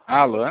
Alô?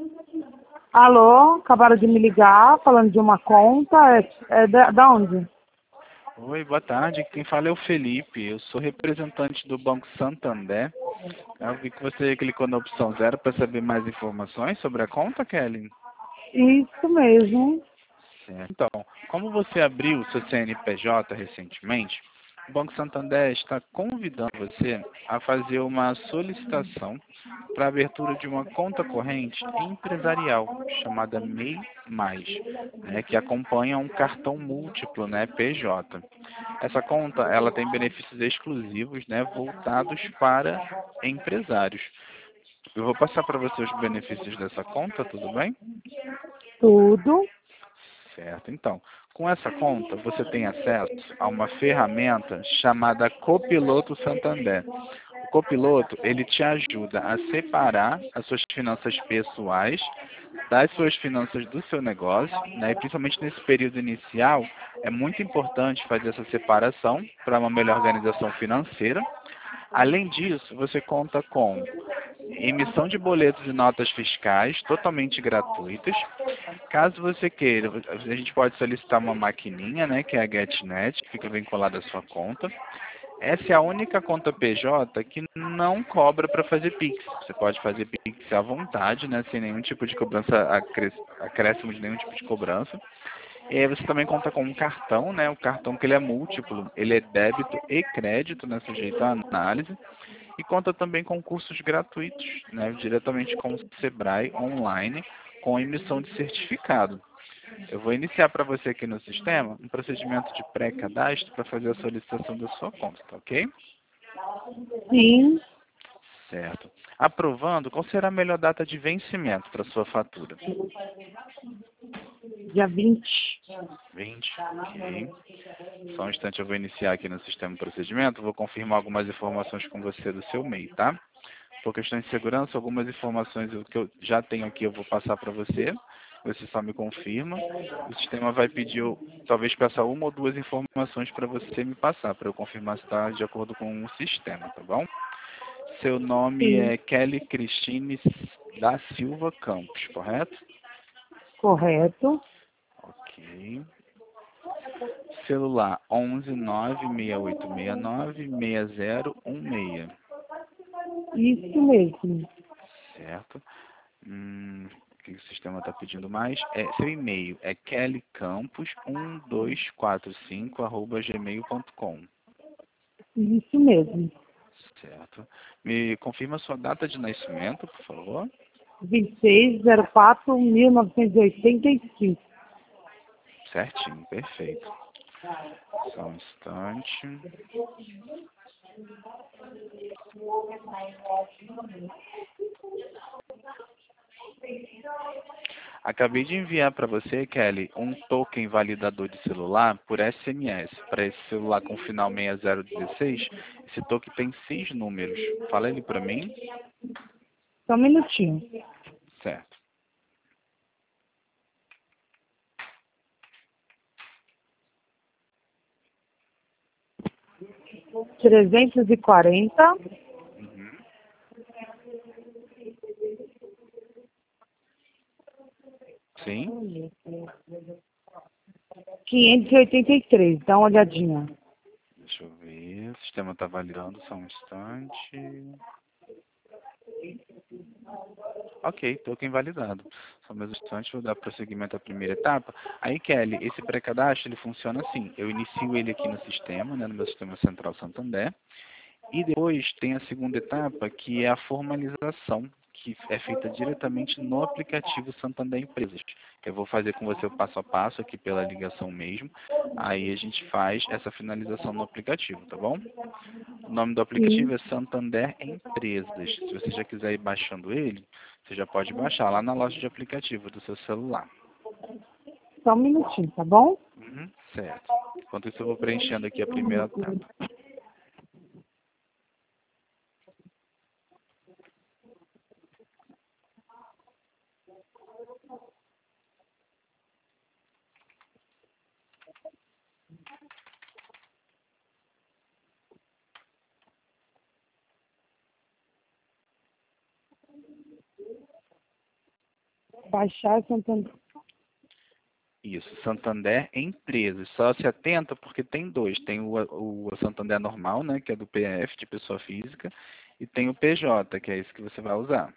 Alô, acabaram de me ligar falando de uma conta. Da onde? Oi, boa tarde. Quem fala é o Felipe. Eu sou representante do Banco Santander. Eu vi que você clicou na opção 0 para saber mais informações sobre a conta, Kelly. Isso mesmo. Certo. Então, como você abriu o seu CNPJ recentemente, o Banco Santander está convidando você a fazer uma solicitação para a abertura de uma conta corrente empresarial chamada MEI+, né, que acompanha um cartão múltiplo, né, PJ. Essa conta, ela tem benefícios exclusivos, né, voltados para empresários. Eu vou passar para você os benefícios dessa conta, tudo bem? Tudo. Certo. Então, com essa conta, você tem acesso a uma ferramenta chamada Copiloto Santander. O Copiloto, ele te ajuda a separar as suas finanças pessoais das suas finanças do seu negócio, né? E principalmente nesse período inicial, é muito importante fazer essa separação para uma melhor organização financeira. Além disso, você conta com emissão de boletos e notas fiscais totalmente gratuitas. Caso você queira, a gente pode solicitar uma maquininha, né, que é a GetNet, que fica vinculada à sua conta. Essa é a única conta PJ que não cobra para fazer Pix. Você pode fazer Pix à vontade, né, sem nenhum tipo de cobrança, acréscimo de nenhum tipo de cobrança. E aí você também conta com um cartão, né, o cartão que ele é múltiplo, ele é débito e crédito, né, sujeito à análise. E conta também com cursos gratuitos, né, diretamente com o Sebrae online, com emissão de certificado. Eu vou iniciar para você aqui no sistema um procedimento de pré-cadastro para fazer a solicitação da sua conta, tá ok? Sim. Certo. Aprovando, qual será a melhor data de vencimento para sua fatura? Dia 20. 20, ok. Só um instante, eu vou iniciar aqui no sistema de procedimento, vou confirmar algumas informações com você do seu MEI, tá? Por questões de segurança, algumas informações que eu já tenho aqui eu vou passar para você. Você só me confirma. O sistema vai pedir, talvez peça uma ou duas informações para você me passar, para eu confirmar se está de acordo com o sistema, tá bom? Seu nome Sim. é Kelly Cristine da Silva Campos, correto? Correto. Ok. Celular 11 96869 6016. Isso mesmo. Certo. O que o sistema está pedindo mais? Seu e-mail é kellycampos1245@gmail.com. Isso mesmo. Certo. Me confirma sua data de nascimento, por favor. 26/04/1985. Certinho, perfeito. Só um instante. Acabei de enviar para você, Kelly, um token validador de celular por SMS. Para esse celular com final 6016, esse token tem 6 números. Fala ele para mim. Só um minutinho. Certo. 340. Uhum. Sim. 583. Dá uma olhadinha. Deixa eu ver. O sistema está validando, só um instante. Ok, token validado. Só mais um instante, vou dar prosseguimento à primeira etapa. Aí, Kelly, esse pré-cadastro ele funciona assim. Eu inicio ele aqui no sistema, né, no meu sistema central Santander. E depois tem a segunda etapa, que é a formalização, que é feita diretamente no aplicativo Santander Empresas. Eu vou fazer com você o passo a passo aqui pela ligação mesmo. Aí a gente faz essa finalização no aplicativo, tá bom? O nome do aplicativo Sim. é Santander Empresas. Se você já quiser ir baixando ele, você já pode baixar lá na loja de aplicativo do seu celular. Só um minutinho, tá bom? Uhum, certo. Enquanto isso, eu vou preenchendo aqui a primeira etapa. Baixar Santander. Isso, Santander Empresas. Só se atenta porque tem dois. Tem o Santander normal, né, que é do PF, de pessoa física, e tem o PJ, que é esse que você vai usar.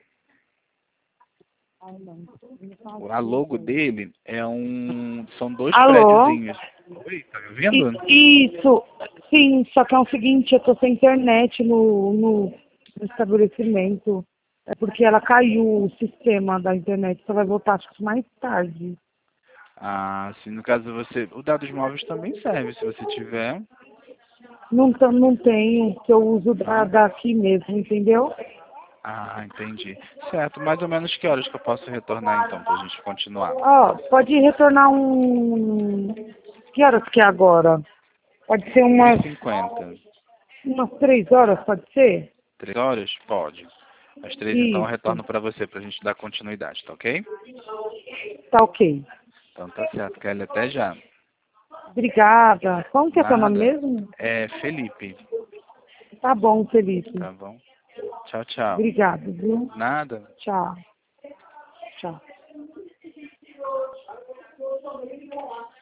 A logo dele são dois Alô? prédiozinhos. Oi, tá me ouvindo? Isso, sim, só que é o seguinte, eu tô sem internet no estabelecimento. É porque ela caiu o sistema da internet, só vai voltar acho que mais tarde. Ah, sim, no caso o dados móveis também serve, se você tiver. Não tenho, que eu uso Não? daqui mesmo, entendeu? Ah, entendi. Certo, mais ou menos que horas que eu posso retornar então, pra gente continuar? Ó, pode retornar Que horas que é agora? Pode ser 1h50. umas 3 horas, pode ser? 3 horas? Pode. Às 3 então eu Isso, retorno pra você, pra gente dar continuidade, tá ok? tá ok. Então tá certo, Kelly, até já. Obrigada. Como que é teu nome Nada. mesmo? É Felipe, Tá bom, Felipe. tá bom? Tchau, tchau. Obrigado, viu? Nada. Tchau. Tchau.